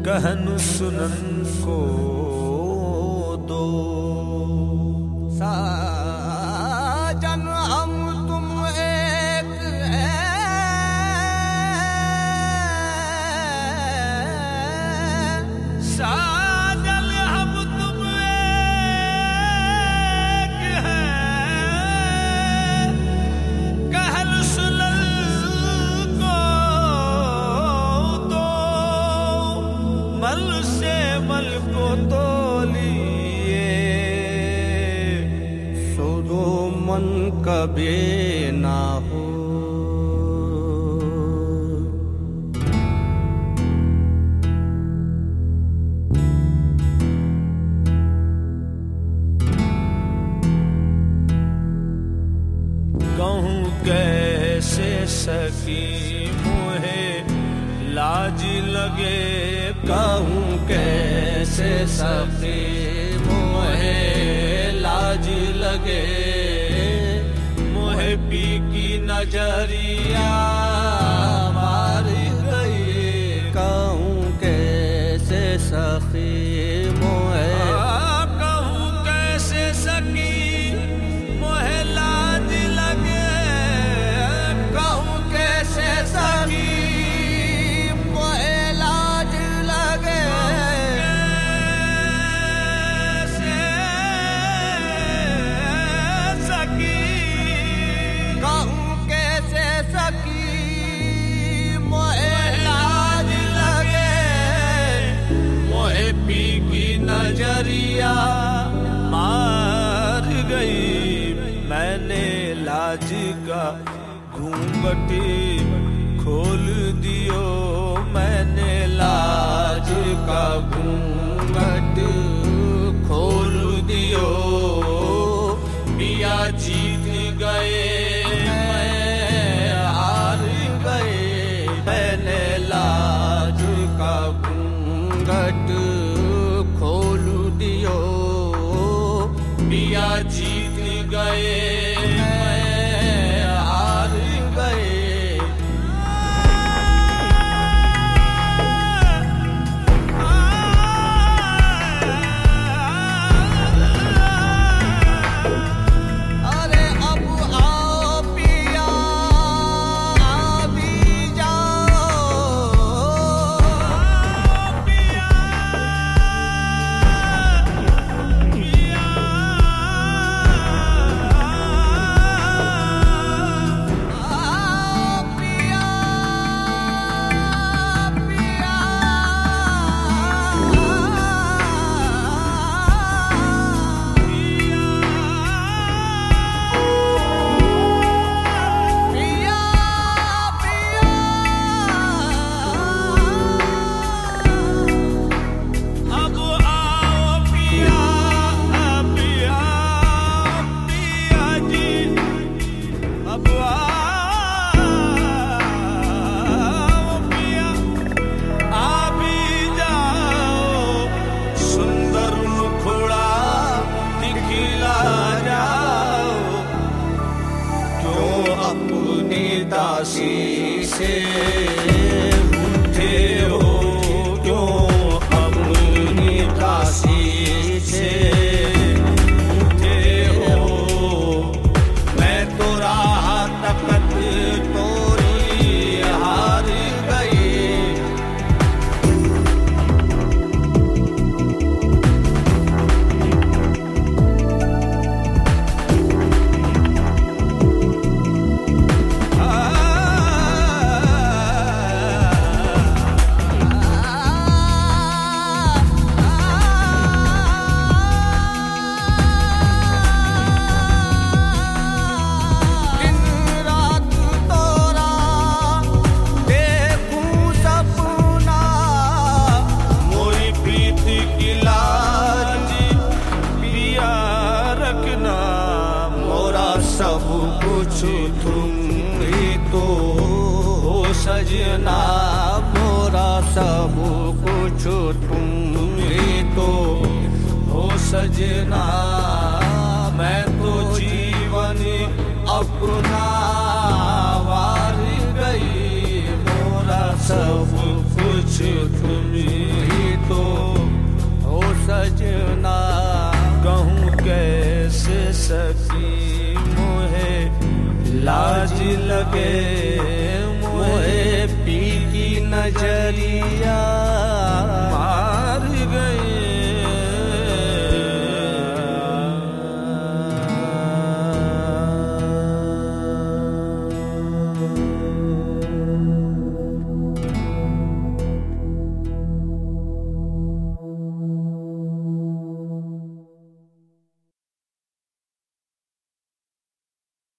कहन सुनन को दो। साजन हम तुम एक है, साजन हम तुम एक है, कहन सुनन को दो। मल से मल को तोलिए, सो दो मन कभी ना हो। कहूँ कैसे सकी मोहे लाज लगे, कहूँ कैसे सकी मोहे लाज लगे। मोहे पी की नजरिया मार गई, कहूँ कैसे सखी मोहे, कहूँ कैसे सकी मोहे लाज लगे, कहूँ कैसे सकी मोहे लाज लगे। कैसे सकी, कहूँ कैसे सकी मोहे लाज लगे। मोहे पी की नजरिया मार गई, मैंने लाज का घूंघट खोल दियो, मैंने लाज का घूंघट खोल दियो। पिया जीत गए मैं हार गए, मैंने लाज का घूंघट खोल दियो। पिया जीत गए मैं हार गए। अरे अब आओ पिया अभी जाओ, पिया पिया पिया अब आओ पिया पिया पिया जी, अब आओ पिया अभी जाओ। सुंदर मुखड़ा दिखला जाओ, क्यों अपनी दासी से रूठे हो, क्यों अपनी दासी से रूठे हो। मैं तो राह तकत तोरी हार गई, सब कुछ तुम ही तो हो सजना, मोरा सब कुछ तुम ही तो हो सजना। मैं तो जीवन अपना वार गई, मोरा सब कुछ तुम ही लाज लगे मोए पी की नजरिया।